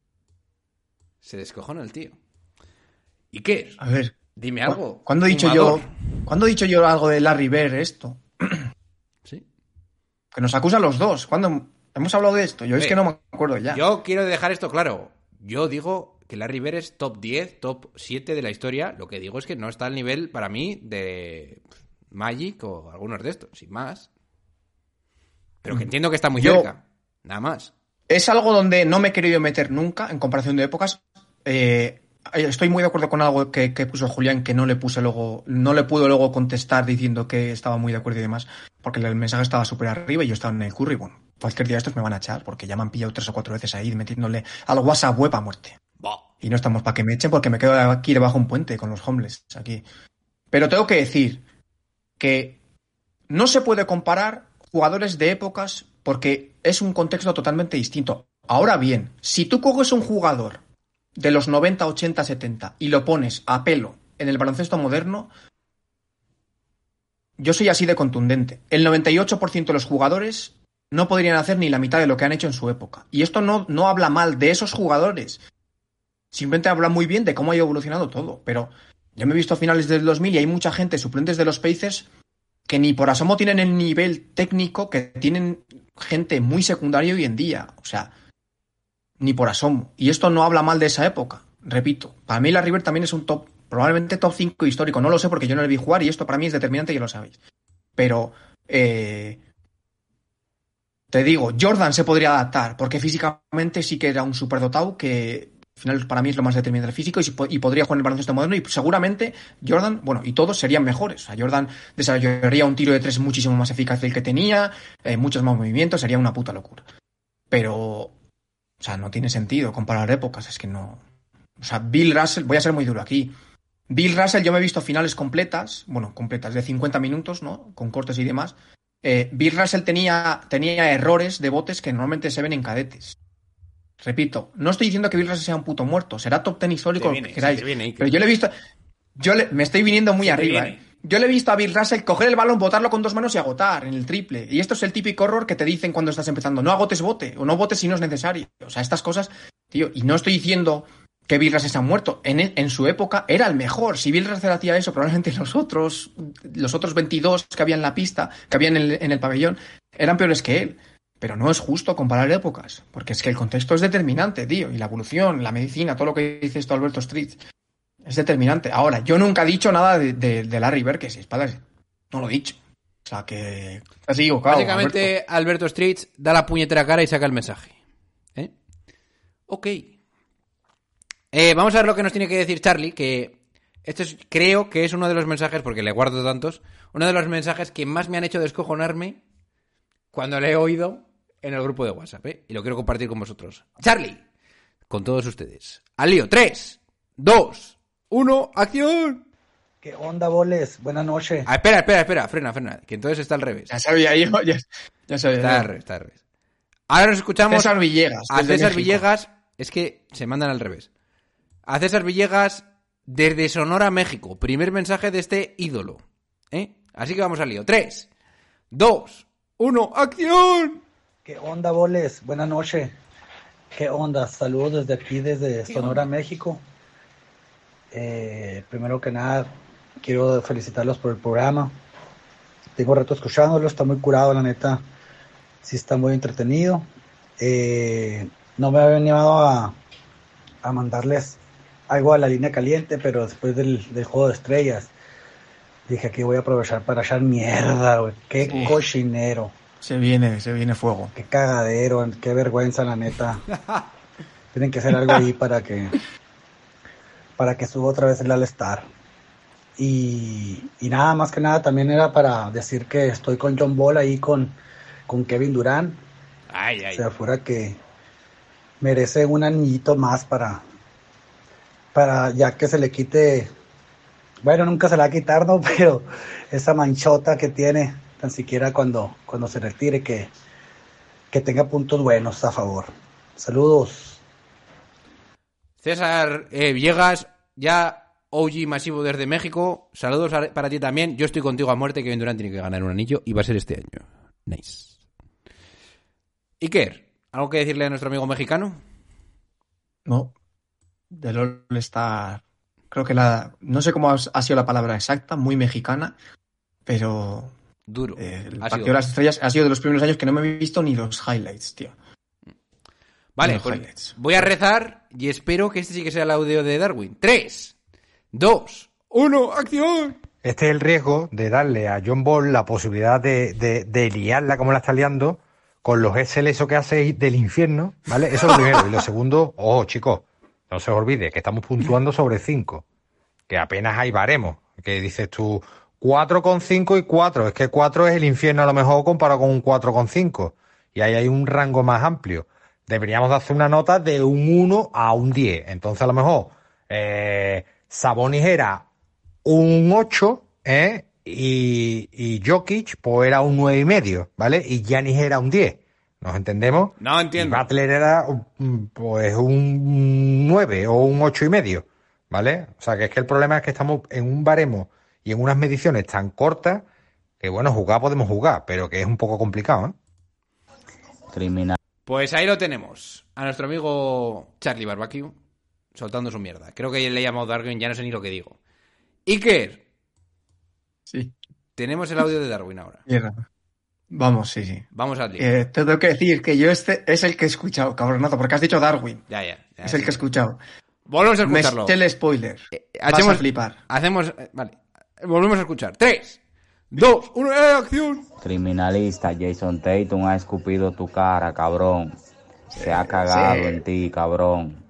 Se descojona el tío. ¿Y qué? A ver, Dime algo. ¿cuándo he dicho fumador. yo, ¿cuándo he dicho yo algo de Larry Bird esto? Sí. Que nos acusan los dos. ¿Cuándo hemos hablado de esto? Yo es Ve, que no me acuerdo ya. Yo quiero dejar esto claro. Yo digo que Larry Bird es top diez, top siete de la historia. Lo que digo es que no está al nivel, para mí, de Magic o algunos de estos, sin más. Pero que entiendo que está muy Yo- cerca. Nada más. Es algo donde no me he querido meter nunca en comparación de épocas. Eh, estoy muy de acuerdo con algo que, que puso Julián, que no le puse luego, no le pudo luego contestar diciendo que estaba muy de acuerdo y demás, porque el mensaje estaba súper arriba y yo estaba en el curry. Bueno, cualquier día de estos me van a echar, porque ya me han pillado tres o cuatro veces ahí metiéndole al WhatsApp web a muerte. Bah. Y no estamos para que me echen porque me quedo aquí debajo de un puente con los homeless aquí. Pero tengo que decir que no se puede comparar jugadores de épocas porque es un contexto totalmente distinto. Ahora bien, si tú coges un jugador de los noventa, ochenta, setenta y lo pones a pelo en el baloncesto moderno, yo soy así de contundente. El noventa y ocho por ciento de los jugadores no podrían hacer ni la mitad de lo que han hecho en su época. Y esto no, no habla mal de esos jugadores. Simplemente habla muy bien de cómo ha ido evolucionando todo. Pero yo me he visto a finales del dos mil y hay mucha gente, suplentes de los Pacers, que ni por asomo tienen el nivel técnico que tienen gente muy secundaria hoy en día. O sea, ni por asomo. Y esto no habla mal de esa época. Repito, para mí la River también es un top, probablemente top cinco histórico. No lo sé porque yo no le vi jugar y esto para mí es determinante y lo sabéis. Pero, eh, te digo, Jordan se podría adaptar porque físicamente sí que era un superdotado que al final para mí es lo más determinante del físico y, si, y podría jugar en el baloncesto moderno y seguramente Jordan, bueno, y todos serían mejores. O sea, Jordan desarrollaría un tiro de tres muchísimo más eficaz del que tenía, eh, muchos más movimientos, sería una puta locura. Pero, o sea, no tiene sentido comparar épocas, es que no. O sea, Bill Russell, voy a ser muy duro aquí. Bill Russell, yo me he visto finales completas, bueno, completas, de cincuenta minutos, ¿no? Con cortes y demás. Eh, Bill Russell tenía, tenía errores de botes que normalmente se ven en cadetes. repito, no estoy diciendo que Bill Russell sea un puto muerto, será top ten histórico, lo que queráis. Viene, pero yo le he visto, yo le, me estoy viniendo muy se arriba, ¿eh? Yo le he visto a Bill Russell coger el balón, botarlo con dos manos y agotar en el triple. Y esto es el típico error que te dicen cuando estás empezando. No agotes bote, o no botes si no es necesario. O sea, estas cosas, tío, y no estoy diciendo que Bill Russell se ha muerto. En, en su época era el mejor. Si Bill Russell hacía eso, probablemente los otros, los otros veintidós que había en la pista, que había en el, en el pabellón, eran peores que él. Pero no es justo comparar épocas, porque es que el contexto es determinante, tío, y la evolución, la medicina, todo lo que dice esto Alberto Street, es determinante. Ahora, yo nunca he dicho nada de, de, de Larry Bird, que si espadas, no lo he dicho. O sea, que... Así digo, claro, básicamente, Alberto. Alberto Street da la puñetera cara y saca el mensaje. ¿Eh? Ok. Eh, vamos a ver lo que nos tiene que decir Charlie, que esto es, creo que es uno de los mensajes, porque le guardo tantos, uno de los mensajes que más me han hecho descojonarme cuando le he oído en el grupo de WhatsApp, ¿eh? Y lo quiero compartir con vosotros. Charlie, con todos ustedes. Al lío, tres, dos, uno, ¡acción! ¿Qué onda, boles? Buenas noches. Ah, espera, espera, espera, frena, frena, que entonces está al revés. Ya sabía yo, ya, ya sabía Está al yo. revés, está al revés. Ahora nos escuchamos César Villegas. a desde César México. Villegas, es que se mandan al revés. A César Villegas desde Sonora, México. Primer mensaje de este ídolo. ¿Eh? Así que vamos al lío. tres, dos, uno, ¡acción! ¿Qué onda, boles? Buenas noches. ¿Qué onda? Saludos desde aquí, desde Sonora, México. Eh, primero que nada, quiero felicitarlos por el programa. Tengo rato escuchándolo, está muy curado, la neta. Sí está muy entretenido. Eh, no me había animado a, a mandarles algo a la línea caliente, pero después del, del juego de estrellas, dije que voy a aprovechar para echar mierda, güey. Qué Sí. cochinero. Se viene, se viene fuego. Qué cagadero, qué vergüenza, la neta. Tienen que hacer algo ahí para que para que suba otra vez el All-Star. Y, y nada, más que nada, también era para decir que estoy con John Ball ahí con, con Kevin Durant. Ay, ay. O sea, fuera que merece un anillito más para, para ya que se le quite, bueno, nunca se la va a quitar, ¿no? Pero esa manchota que tiene, tan siquiera cuando, cuando se retire, que, que tenga puntos buenos a favor. Saludos. César eh, Villegas, ya O G masivo desde México. Saludos a- para ti también. Yo estoy contigo a muerte. Kevin Durant tiene que ganar un anillo y va a ser este año. Nice. Iker, ¿algo que decirle a nuestro amigo mexicano? No, del All-Star. Creo que la. No sé cómo ha ha sido la palabra exacta, muy mexicana, pero. Duro. eh, el Ha partido sido- de las estrellas ha sido de los primeros años que no me he visto ni los highlights, tío. Vale, Los pues highlights. voy a rezar y espero que este sí que sea el audio de Darwin. tres, dos, uno, ¡acción! Este es el riesgo de darle a John Ball la posibilidad de, de, de liarla como la está liando con los S L eso que hace del infierno, ¿vale? Eso es lo primero. Y lo segundo, ojo, chicos, no se os olvide que estamos puntuando sobre cinco, que apenas hay baremos, que dices tú cuatro coma cinco y cuatro, es que cuatro es el infierno a lo mejor comparado con un cuatro coma cinco, y ahí hay un rango más amplio. Deberíamos de hacer una nota de un uno a un diez, entonces a lo mejor eh, Sabonis era un ocho, ¿eh? Y, y Jokic, pues era un nueve y medio, ¿vale? Y Giannis era un diez. ¿Nos entendemos? No entiendo. Y Butler era, mm, pues, un nueve o un ocho y medio, ¿vale? O sea, que es que el problema es que estamos en un baremo y en unas mediciones tan cortas que, bueno, jugar podemos jugar, pero que es un poco complicado, ¿eh? Criminal. Pues ahí lo tenemos. A nuestro amigo Charlie Barbecue soltando su mierda. Creo que le he llamado Darwin, ya no sé ni lo que digo. Iker, Sí. tenemos el audio de Darwin ahora. Mierda. Vamos, sí, sí. Vamos al lío. Eh, te tengo que decir que yo este es el que he escuchado, cabronazo, porque has dicho Darwin. Ya, ya. ya, Es sí. el que he escuchado. Volvemos a Me escucharlo. eché el spoiler. Eh, Vas hacemos- a flipar. Hacemos... eh, Vale. Volvemos a escuchar. tres, dos, uno, ¡eh, acción! Criminalista, Jason Tatum ha escupido tu cara, cabrón. Se ha cagado sí. en ti, cabrón.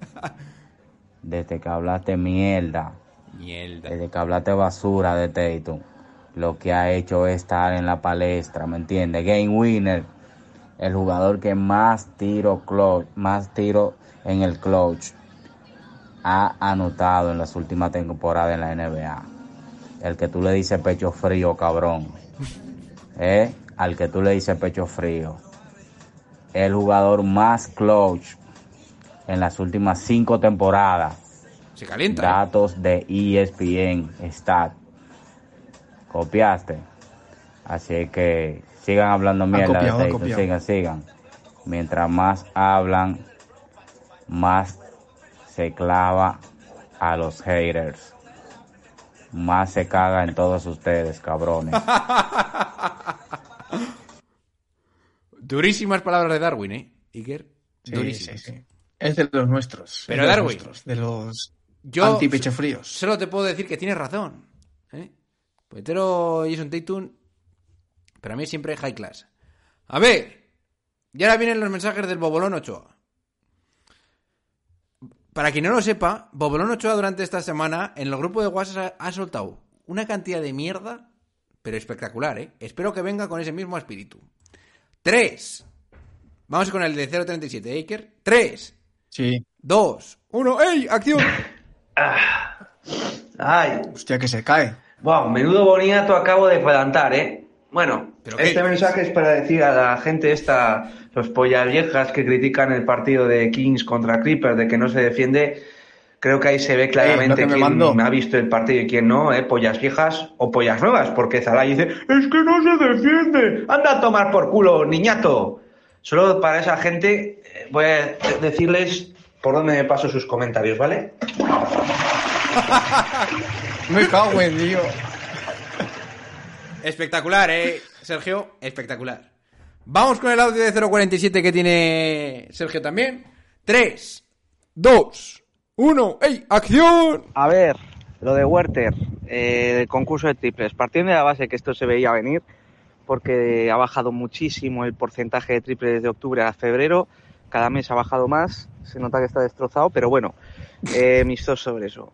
Desde que hablaste mierda, Mierda. desde que hablaste basura de Tatum, lo que ha hecho es estar en la palestra, ¿me entiendes? Game winner, el jugador que más tiro clutch, más tiro en el clutch ha anotado en las últimas temporadas en la N B A. El que tú le dices pecho frío, cabrón. ¿Eh? Al que tú le dices pecho frío. El jugador más clutch en las últimas cinco temporadas. Se calienta. Datos de E S P N Stat. Copiaste. Así que sigan hablando mierda copiado, de Tatum, sigan, sigan. Mientras más hablan, más se clava a los haters. Más se caga en todos ustedes, cabrones. Durísimas palabras de Darwin, ¿eh, Iker? Sí, Durísimas. sí, sí. Es de los nuestros. Pero es de Darwin, los nuestros, de los Yo anti-pechofríos. solo te puedo decir que tienes razón. ¿eh? Puñetero Jason Tatum, para mí siempre high class. A ver, y ahora vienen los mensajes del Bobolón Ochoa. Para quien no lo sepa, Bobolón Ochoa durante esta semana en el grupo de WhatsApp ha soltado una cantidad de mierda, pero espectacular, ¿eh? Espero que venga con ese mismo espíritu. Tres. Vamos con el de cero treinta y siete, Iker. Tres. Sí. Dos. Uno. ¡Ey! ¡Acción! Ah. Ay. Hostia, que se cae. Wow, menudo boniato acabo de plantar, ¿eh? Bueno, ¿Pero este qué? mensaje es para decir a la gente esta, los pollas viejas que critican el partido de Kings contra Clippers, de que no se defiende. Creo que ahí se ve claramente Eh, no quién mando. ha visto el partido y quién no, ¿eh? Pollas viejas o pollas nuevas, porque Zalai dice, es que no se defiende. Anda a tomar por culo, niñato. Solo para esa gente eh, voy a decirles por dónde me paso sus comentarios, ¿vale? Me cago en Dios. Espectacular, ¿eh, Sergio? Espectacular. Vamos con el audio de cero cuarenta y siete que tiene Sergio también. Tres, dos, uno. ¡Ey! ¡Acción! A ver, lo de Werther, eh, del concurso de triples. Partiendo de la base que esto se veía venir, porque ha bajado muchísimo el porcentaje de triples desde octubre a febrero. Cada mes ha bajado más. Se nota que está destrozado, pero bueno, eh, mis dos sobre eso.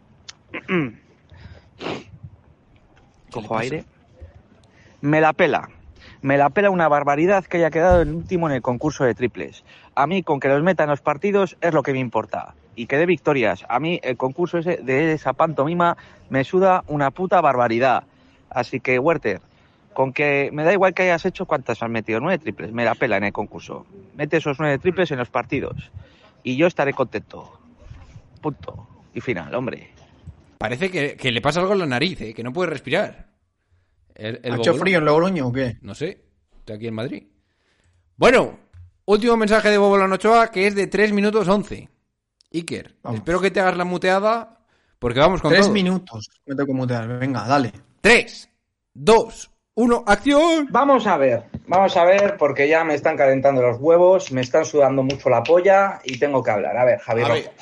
Cojo aire. Me la pela. Me la pela una barbaridad que haya quedado el último en el concurso de triples. A mí, con que los metan los partidos, es lo que me importa. Y que dé victorias. A mí, el concurso ese de esa pantomima me suda una puta barbaridad. Así que, Werther, con que me da igual que hayas hecho, ¿cuántas has metido? Nueve triples. Me la pela en el concurso. Mete esos nueve triples en los partidos. Y yo estaré contento. Punto. Y final, hombre. Parece que, que le pasa algo en la nariz, ¿eh? Que no puede respirar. El, el ¿Ha hecho Bobolón. frío en Logroño o qué? No sé. Estoy aquí en Madrid. Bueno, último mensaje de Bobolón Ochoa, que es de tres minutos once. Iker, Vamos. espero que te hagas la muteada, porque vamos con Tres todo. minutos. Me tengo que mutear. Venga, dale. Tres, dos, uno, ¡acción! Vamos a ver, vamos a ver, porque ya me están calentando los huevos, me están sudando mucho la polla y tengo que hablar. A ver, Javier. A ver.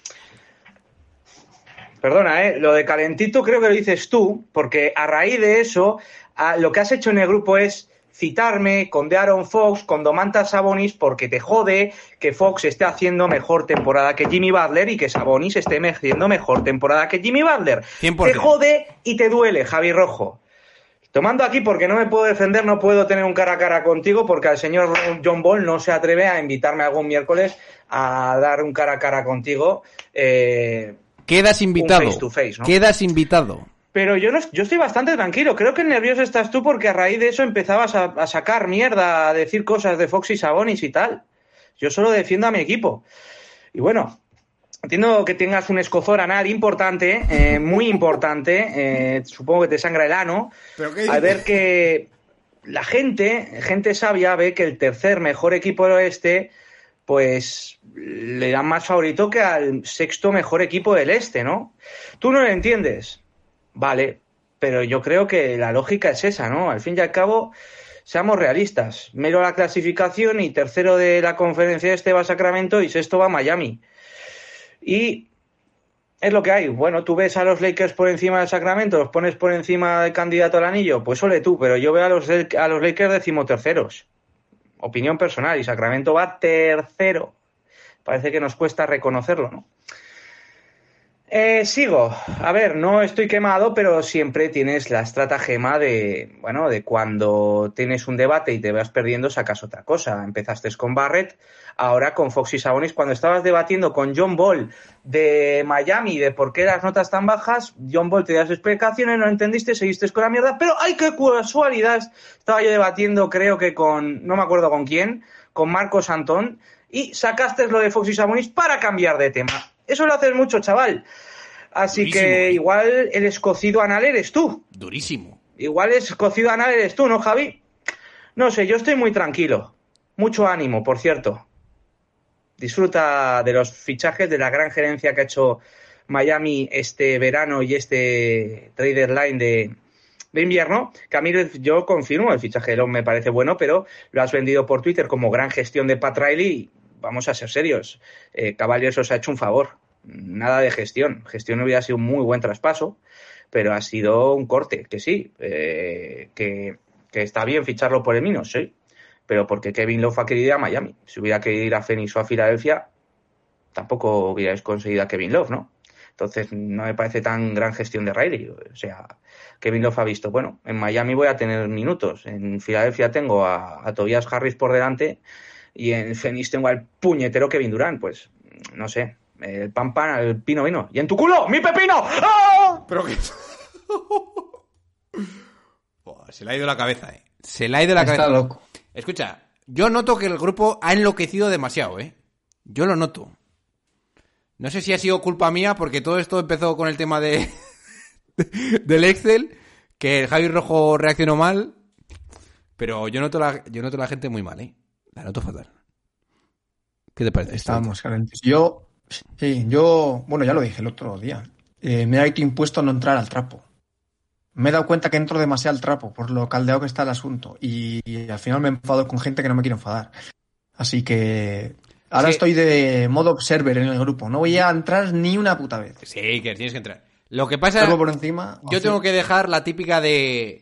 Perdona, ¿eh? Lo de calentito creo que lo dices tú, porque a raíz de eso, a, lo que has hecho en el grupo es citarme con De'Aaron Fox, con Domantas Sabonis, porque te jode que Fox esté haciendo mejor temporada que Jimmy Butler y que Sabonis esté haciendo mejor temporada que Jimmy Butler. cien por Te ciento. jode y te duele, Javi Rojo. Tomando aquí, porque no me puedo defender, no puedo tener un cara a cara contigo, porque al señor John Ball no se atreve a invitarme algún miércoles a dar un cara a cara contigo. Eh, Quedas invitado. face to face, ¿no? Quedas invitado. Pero yo no, yo estoy bastante tranquilo. Creo que nervioso estás tú porque a raíz de eso empezabas a, a sacar mierda, a decir cosas de Fox y Sabonis y tal. Yo solo defiendo a mi equipo. Y bueno, entiendo que tengas un escozor anal importante, eh, muy importante. Eh, supongo que te sangra el ano. ¿Pero qué Al dices? ver que la gente, gente sabia, ve que el tercer mejor equipo del oeste, pues le dan más favorito que al sexto mejor equipo del este, ¿no? Tú no lo entiendes. Vale, pero yo creo que la lógica es esa, ¿no? Al fin y al cabo, seamos realistas. Miro la clasificación y tercero de la conferencia este va a Sacramento y sexto va a Miami. Y es lo que hay. Bueno, tú ves a los Lakers por encima de Sacramento, los pones por encima del candidato al anillo, pues ole tú, pero yo veo a los, a los Lakers decimoterceros. Opinión personal, y Sacramento va tercero. Parece que nos cuesta reconocerlo, ¿no? Eh, sigo. A ver, no estoy quemado, pero siempre tienes la estratagema de, bueno, de cuando tienes un debate y te vas perdiendo, sacas otra cosa. Empezaste con Barrett, ahora con Fox y Sabonis. Cuando estabas debatiendo con John Ball de Miami de por qué las notas tan bajas, John Ball te dio las explicaciones, no entendiste, seguiste con la mierda, pero ¡ay, qué casualidad! Estaba yo debatiendo, creo que con, no me acuerdo con quién, con Marcos Antón, y sacaste lo de Fox y Sabonis para cambiar de tema. Eso lo haces mucho, chaval. Así Durísimo, que ¿eh? igual el escocido anal eres tú. Durísimo. Igual el escocido anal eres tú, ¿no, Javi? No sé, yo estoy muy tranquilo. Mucho ánimo, por cierto. Disfruta de los fichajes, de la gran gerencia que ha hecho Miami este verano y este trade deadline de, de invierno, que a mí yo confirmo, el fichaje de Love me parece bueno, pero lo has vendido por Twitter como gran gestión de Pat Riley. Vamos a ser serios, eh, Cavaliers os ha hecho un favor, nada de gestión. Gestión hubiera sido un muy buen traspaso, pero ha sido un corte, que sí, eh, que, que está bien ficharlo por el menos, sí, pero porque Kevin Love ha querido ir a Miami. Si hubiera querido ir a Phoenix o a Filadelfia, tampoco hubierais conseguido a Kevin Love, ¿no? Entonces no me parece tan gran gestión de Riley. O sea, Kevin Love ha visto, bueno, en Miami voy a tener minutos, en Filadelfia tengo a, a Tobias Harris por delante y en Phoenix tengo al puñetero Kevin Durant. Pues, no sé, el pan pan, el pino vino. ¡Y en tu culo, mi pepino! ¡Ah! Pero que... oh, se le ha ido la cabeza, eh. Se le ha ido la Está cabeza. loco. Escucha, yo noto que el grupo ha enloquecido demasiado, ¿eh? Yo lo noto. No sé si ha sido culpa mía, porque todo esto empezó con el tema de del Excel, que el Javi Rojo reaccionó mal, pero yo noto la, yo noto la gente muy mal, ¿eh? La noto fatal. ¿Qué te parece? Estábamos calientes. Yo, sí, yo, bueno, ya lo dije el otro día. Eh, me ha impuesto no entrar al trapo. Me he dado cuenta que entro demasiado al trapo por lo caldeado que está el asunto. Y, y al final me enfado con gente que no me quiere enfadar. Así que ahora sí. Estoy de modo observer en el grupo. No voy a entrar ni una puta vez. Sí, que tienes que entrar. Lo que pasa es por encima. Yo tengo que dejar la típica de.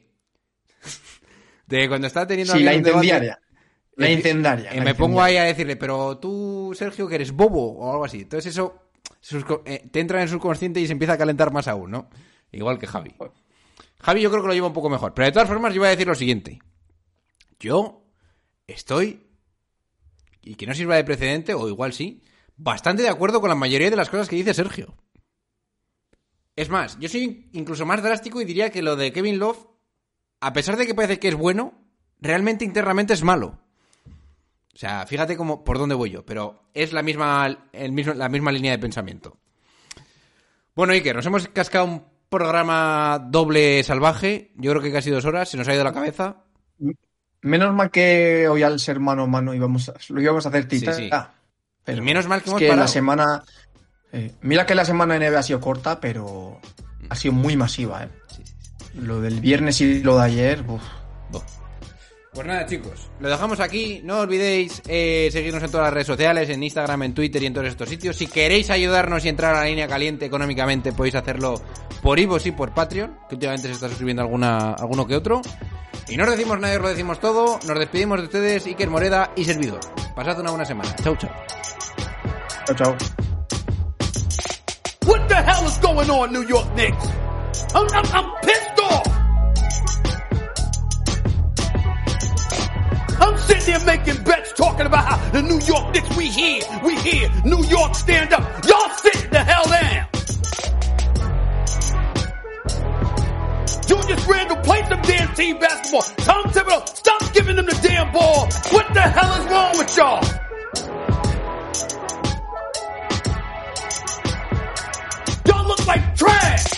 De cuando está teniendo. Sí, la incendiaria. La incendiaria. Y me pongo ahí a decirle, pero tú, Sergio, que eres bobo o algo así. Entonces eso te entra en el subconsciente y se empieza a calentar más aún, ¿no? Igual que Javi. Javi yo creo que lo lleva un poco mejor. Pero de todas formas yo voy a decir lo siguiente. Yo estoy, y que no sirva de precedente, o igual sí, bastante de acuerdo con la mayoría de las cosas que dice Sergio. Es más, yo soy incluso más drástico y diría que lo de Kevin Love, a pesar de que parece que es bueno, realmente internamente es malo. O sea, fíjate cómo, por dónde voy yo, pero es la misma, el mismo, la misma línea de pensamiento. Bueno, Iker, nos hemos cascado un programa doble salvaje. Yo creo que casi dos horas, se nos ha ido la cabeza. Menos mal que hoy al ser mano a mano íbamos a, lo íbamos a hacer tita. Sí, sí. Ah, pero y menos mal que es hemos que parado. La semana, eh, mira que la semana de N B A ha sido corta, pero ha sido muy masiva, ¿eh? Sí, sí, sí. Lo del viernes y lo de ayer, uf. Pues nada, chicos, lo dejamos aquí. No olvidéis eh, seguirnos en todas las redes sociales, en Instagram, en Twitter y en todos estos sitios. Si queréis ayudarnos y entrar a la línea caliente económicamente, podéis hacerlo por iVoox y por Patreon, que últimamente se está suscribiendo alguna, alguno que otro. Y no os decimos nada, os lo decimos todo. Nos despedimos de ustedes, Iker Moreda y servidor. Pasad una buena semana. Chau, chau. Chau, chau. What the hell is going on, New York Knicks? I'm, I'm, I'm pissed off. I'm sitting there making bets, talking about how the New York Knicks, we here, we here, New York, stand up. Y'all sit the hell down. Julius Randle, play some damn team basketball. Tom Thibodeau, stop giving them the damn ball. What the hell is wrong with y'all? Y'all look like trash.